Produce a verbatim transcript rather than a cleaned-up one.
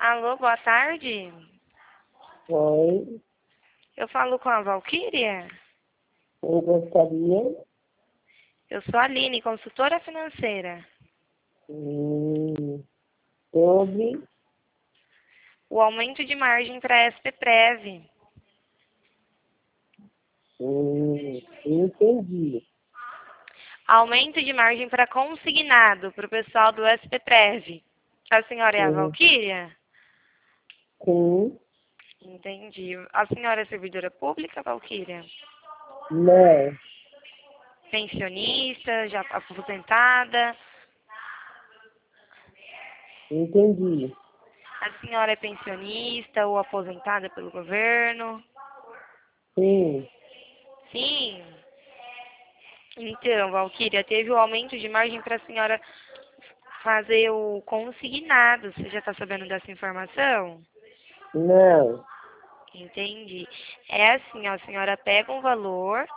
Alô, boa tarde. Oi, Eu falo com a Valquíria? eu gostaria Eu sou a Aline, consultora financeira. hum, sobre O aumento de margem para a S P Prev. hum, entendi. Aumento de margem para consignado para o pessoal do S P Prev. A senhora é a Sim, Valquíria? sim, Entendi. A senhora é servidora pública, Valquíria? não, Pensionista, já aposentada? entendi. A senhora é pensionista ou aposentada pelo governo? Sim, Sim. Então, Valquíria, teve o aumento de margem para a senhora fazer o consignado. Você já está sabendo dessa informação? não, Entendi. É assim, ó, a senhora pega um valor